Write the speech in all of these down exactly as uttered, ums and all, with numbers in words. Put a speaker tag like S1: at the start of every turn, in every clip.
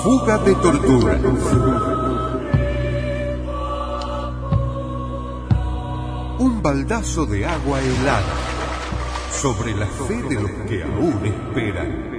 S1: Fuga de tortura. Un baldazo de agua helada sobre la fe de los que aún esperan.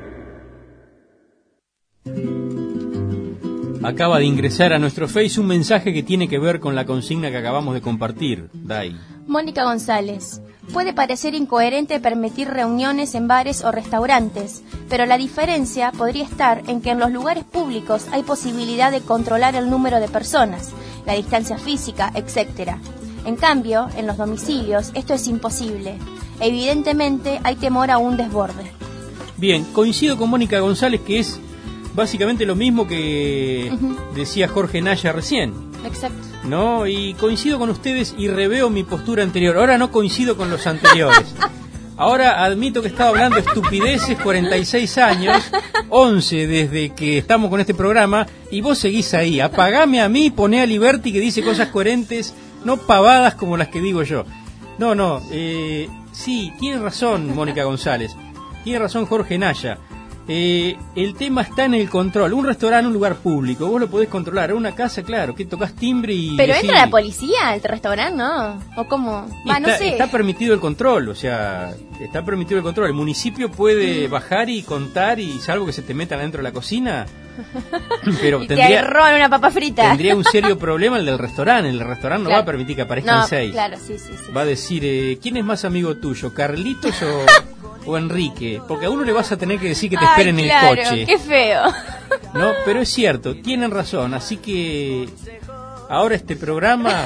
S2: Acaba de ingresar a nuestro Face un mensaje que tiene que ver con la consigna que acabamos de compartir. Dai.
S3: Mónica González. Puede parecer incoherente permitir reuniones en bares o restaurantes, pero la diferencia podría estar en que en los lugares públicos hay posibilidad de controlar el número de personas, la distancia física, etcétera. En cambio, en los domicilios esto es imposible. Evidentemente hay temor a un desborde.
S2: Bien, coincido con Mónica González que es básicamente lo mismo que uh-huh. decía Jorge Naya recién.
S3: Exacto.
S2: ¿No? Y coincido con ustedes y reveo mi postura anterior. Ahora no coincido con los anteriores. Ahora admito que estaba hablando estupideces, cuarenta y seis años, once desde que estamos con este programa, y vos seguís ahí. Apagame a mí, poné a Liberty que dice cosas coherentes, no pavadas como las que digo yo. No, no, eh, sí, tiene razón Mónica González, tiene razón Jorge Naya. Eh, el tema está en el control. Un restaurante, un lugar público, vos lo podés controlar. Una casa, claro, que tocas timbre y...
S3: Pero
S2: decís,
S3: entra la policía al restaurante, ¿no? ¿O cómo? Va,
S2: está,
S3: no sé.
S2: Está permitido el control, o sea, está permitido el control. El municipio puede mm. bajar y contar, y salvo que se te metan adentro de la cocina. Pero
S3: y
S2: tendría,
S3: te roban una papa frita.
S2: Tendría un serio problema el del restaurante. El restaurante no
S3: claro.
S2: va a permitir que aparezcan
S3: no,
S2: seis.
S3: Claro, sí, sí, sí.
S2: Va a decir, eh, ¿quién es más amigo tuyo? ¿Carlitos o...? O Enrique, porque a uno le vas a tener que decir que te
S3: Ay,
S2: esperen
S3: claro,
S2: en el coche.
S3: Qué feo.
S2: No, pero es cierto, tienen razón, así que ahora este programa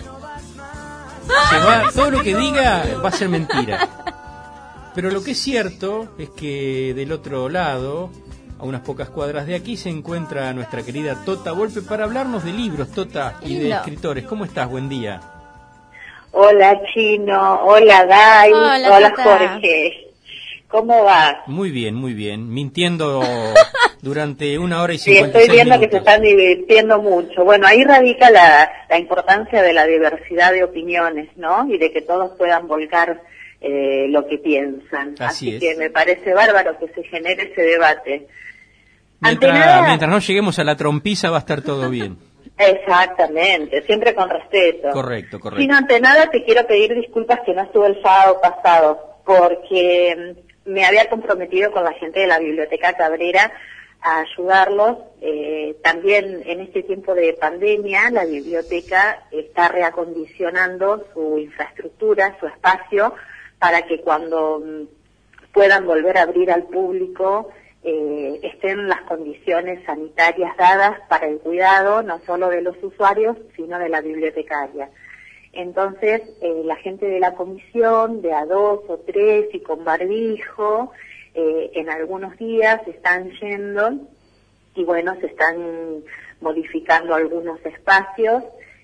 S2: se va, todo lo que diga va a ser mentira. Pero lo que es cierto es que del otro lado, a unas pocas cuadras de aquí, se encuentra nuestra querida Tota Volpe para hablarnos de libros, Tota, y de escritores. ¿Cómo estás? Buen día.
S4: Hola, Chino. Hola, Dai.
S3: Hola,
S4: Hola
S3: Tota.
S4: Jorge. ¿Cómo vas?
S2: Muy bien, muy bien. Mintiendo durante una hora y
S4: sí,
S2: cincuenta y seis
S4: estoy viendo
S2: minutos.
S4: Que se están divirtiendo mucho. Bueno, ahí radica la, la importancia de la diversidad de opiniones, ¿no? Y de que todos puedan volcar eh, lo que piensan.
S2: Así,
S4: Así
S2: es.
S4: que me parece bárbaro que se genere ese debate.
S2: Mientras,
S4: nada,
S2: mientras no lleguemos a la trompiza va a estar todo bien.
S4: Exactamente, siempre con respeto.
S2: Correcto, correcto.
S4: Sin ante nada te quiero pedir disculpas que no estuve el sábado pasado, porque me había comprometido con la gente de la Biblioteca Cabrera a ayudarlos. Eh, también en este tiempo de pandemia la biblioteca está reacondicionando su infraestructura, su espacio, para que cuando puedan volver a abrir al público eh, estén las condiciones sanitarias dadas para el cuidado no solo de los usuarios, sino de la bibliotecaria. Entonces, eh, la gente de la comisión, de a dos o tres y con barbijo, eh, en algunos días están yendo y bueno, se están modificando algunos espacios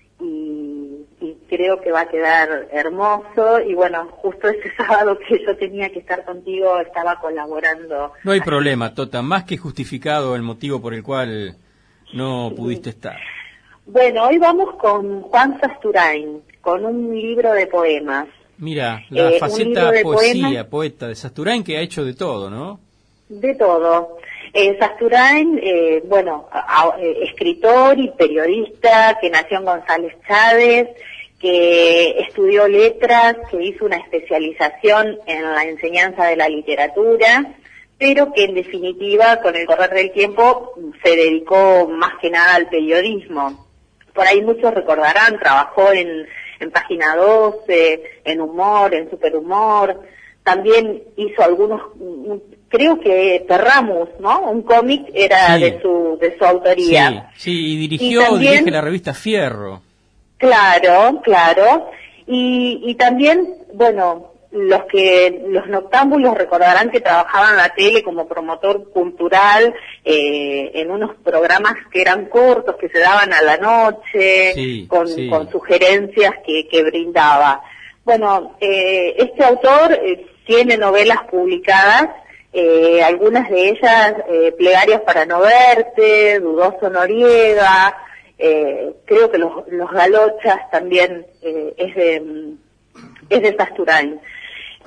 S4: y, y creo que va a quedar hermoso. Y bueno, justo ese sábado que yo tenía que estar contigo estaba colaborando.
S2: No hay problema, Tota, más que justificado el motivo por el cual no
S4: sí.
S2: pudiste estar.
S4: Bueno, hoy vamos con Juan Sasturain, con un libro de poemas.
S2: Mira, la
S4: eh,
S2: faceta poesía, poemas, poeta de Sasturain, que ha hecho de todo, ¿no?
S4: De todo. Eh, Sasturain, eh, bueno, a, a, eh, escritor y periodista que nació en González Chávez, que estudió letras, que hizo una especialización en la enseñanza de la literatura, pero que en definitiva, con el correr del tiempo, se dedicó más que nada al periodismo. Por ahí muchos recordarán, trabajó en, en Página doce, en Humor, en Superhumor, también hizo algunos, creo que Terramus, ¿no? Un cómic era
S2: sí.
S4: de su de su autoría.
S2: Sí, sí, y dirigió,
S4: y también,
S2: dirige la revista Fierro.
S4: Claro, claro. Y, y también, bueno, los que los noctámbulos recordarán que trabajaba en la tele como promotor cultural eh, en unos programas que eran cortos, que se daban a la noche,
S2: sí,
S4: con,
S2: sí.
S4: con sugerencias que, que brindaba. Bueno, eh, este autor eh, tiene novelas publicadas, eh, algunas de ellas eh, Plegarias para no verte, Dudoso Noriega, eh, creo que los, los Galochas también eh, es de es de Sasturain.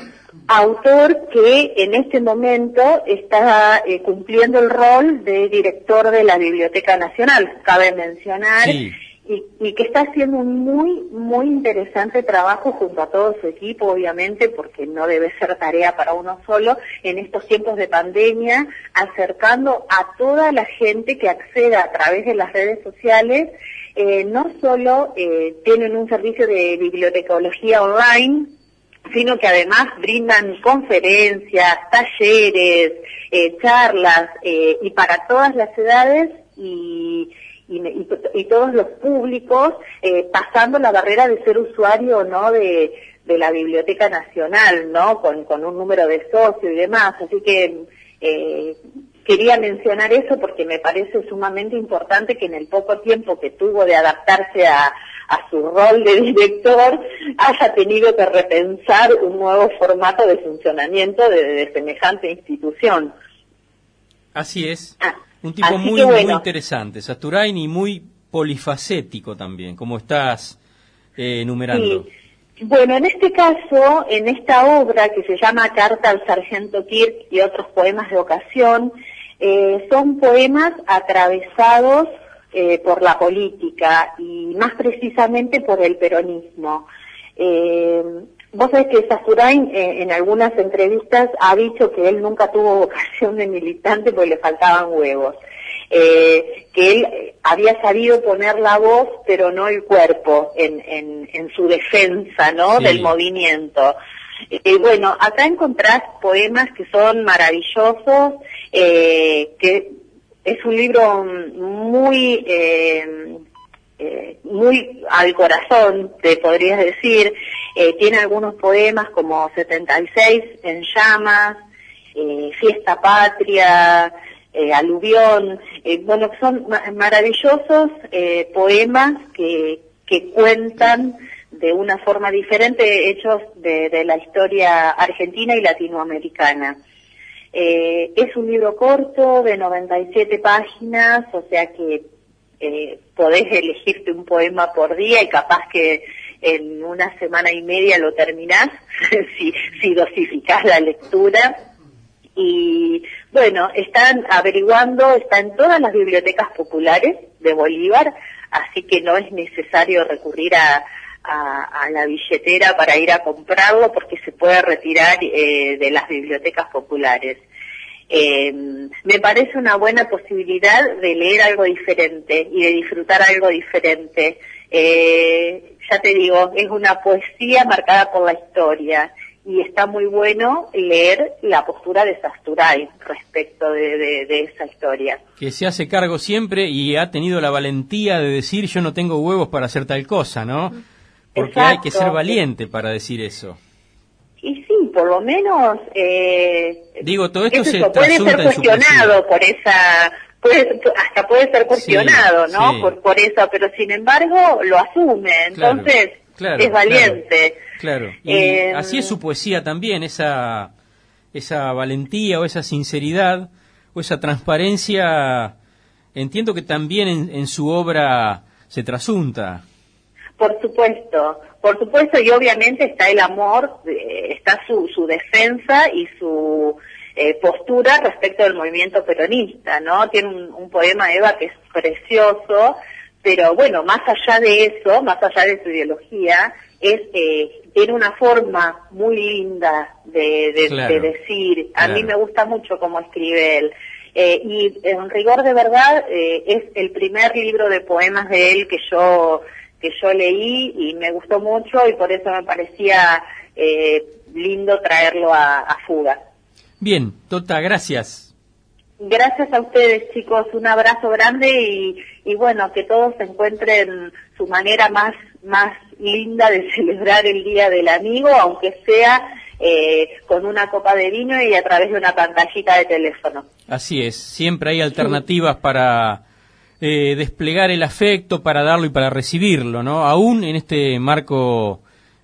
S4: autor que en este momento está eh, cumpliendo el rol de director de la Biblioteca Nacional, cabe mencionar,
S2: Sí.
S4: y, y que está haciendo un muy, muy interesante trabajo junto a todo su equipo, obviamente, porque no debe ser tarea para uno solo, en estos tiempos de pandemia, acercando a toda la gente que acceda a través de las redes sociales. Eh, no solo eh, tienen un servicio de bibliotecología online, sino que además brindan conferencias, talleres, eh, charlas, eh, y para todas las edades y, y, y, y todos los públicos, eh, pasando la barrera de ser usuario o no de, de la Biblioteca Nacional, ¿no? Con, con un número de socio y demás. Así que eh, quería mencionar eso porque me parece sumamente importante que en el poco tiempo que tuvo de adaptarse a a su rol de director, haya tenido que repensar un nuevo formato de funcionamiento de, de semejante institución.
S2: Así es.
S4: Ah,
S2: un tipo muy,
S4: bueno.
S2: muy interesante, Sasturain, y muy polifacético también, como estás eh, enumerando.
S4: Sí. Bueno, en este caso, en esta obra que se llama Carta al Sargento Kirk y otros poemas de ocasión, eh, son poemas atravesados Eh, por la política y más precisamente por el peronismo. Eh, vos sabés que Sasturain eh, en algunas entrevistas ha dicho que él nunca tuvo vocación de militante porque le faltaban huevos, eh, que él había sabido poner la voz pero no el cuerpo en, en, en su defensa, ¿no?
S2: Sí.
S4: Del movimiento. Eh, bueno, acá encontrás poemas que son maravillosos, eh, que es un libro muy eh, eh, muy al corazón, te podrías decir. Eh, tiene algunos poemas como setenta y seis en llamas, eh, Fiesta Patria, eh, Aluvión. Eh, bueno, son ma maravillosos eh, poemas que, que cuentan de una forma diferente, hechos de, de la historia argentina y latinoamericana. Eh, es un libro corto de noventa y siete páginas, o sea que eh, podés elegirte un poema por día y capaz que en una semana y media lo terminás, si, si dosificás la lectura. Y bueno, están averiguando, está en todas las bibliotecas populares de Bolívar, así que no es necesario recurrir a, a, a la billetera para ir a comprarlo porque se puede retirar eh, de las bibliotecas populares. Eh, me parece una buena posibilidad de leer algo diferente y de disfrutar algo diferente. Eh, ya te digo, es una poesía marcada por la historia y está muy bueno leer la postura de Sasturain respecto de, de, de esa historia.
S2: Que se hace cargo siempre y ha tenido la valentía de decir yo no tengo huevos para hacer tal cosa, ¿no? Porque
S4: Exacto.
S2: Hay que ser valiente para decir eso.
S4: Y sí, por lo menos... Eh,
S2: Digo, todo esto
S4: es
S2: se
S4: eso, puede ser
S2: trasunta en su
S4: cuestionado por esa... Puede, hasta puede ser cuestionado,
S2: Sí,
S4: ¿no?
S2: sí.
S4: Por, por eso, pero sin embargo lo asume, entonces
S2: Claro,
S4: es valiente.
S2: Claro, claro. Y
S4: Eh,
S2: así es su poesía también, esa, esa valentía o esa sinceridad o esa transparencia, entiendo que también en, en su obra se trasunta.
S4: Por supuesto, por supuesto, y obviamente está el amor, eh, está su, su defensa y su eh, postura respecto del movimiento peronista, ¿no? Tiene un, un poema, Eva, que es precioso, pero bueno, más allá de eso, más allá de su ideología, es eh, tiene una forma muy linda de, de,
S2: Claro,
S4: de decir. A
S2: claro.
S4: mí me gusta mucho cómo escribe él. Eh, y en rigor de verdad, eh, es el primer libro de poemas de él que yo que yo leí y me gustó mucho y por eso me parecía eh, lindo traerlo a, a Fuga.
S2: Bien, Tota, gracias.
S4: Gracias a ustedes, chicos, un abrazo grande y, y bueno, que todos encuentren su manera más, más linda de celebrar el Día del Amigo, aunque sea eh, con una copa de vino y a través de una pantallita de teléfono.
S2: Así es, siempre hay alternativas para eh, desplegar el afecto, para darlo y para recibirlo, ¿no? Aún en este marco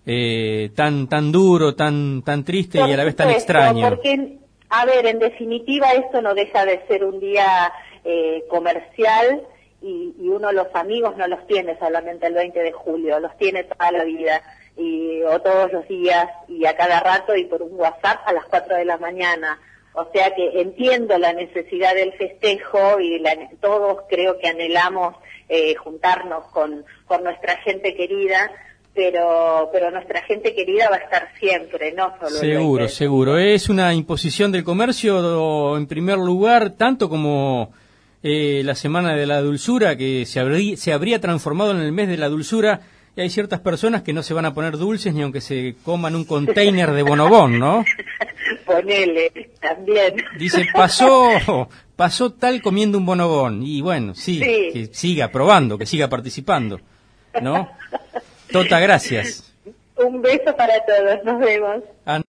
S2: eh, tan tan duro, tan tan triste
S4: Por
S2: y a la vez tan
S4: supuesto,
S2: extraño.
S4: Porque, a ver, en definitiva esto no deja de ser un día eh, comercial y, y uno los amigos no los tiene solamente el veinte de julio, los tiene toda la vida. y, o todos los días, y a cada rato, y por un WhatsApp a las cuatro de la mañana. O sea que entiendo la necesidad del festejo y la, todos creo que anhelamos eh, juntarnos con, con nuestra gente querida, pero pero nuestra gente querida va a estar siempre, no solo
S2: seguro, seguro. Es una imposición del comercio, en primer lugar, tanto como eh, la Semana de la Dulzura, que se, habrí, se habría transformado en el mes de la dulzura, y hay ciertas personas que no se van a poner dulces ni aunque se coman un container de bonobón, ¿no?
S4: Ponele, también.
S2: Dice, pasó, pasó tal comiendo un bonobón. Y bueno, sí, sí, que siga probando, que siga participando, ¿no? Tota, gracias.
S4: Un beso para todos, nos vemos.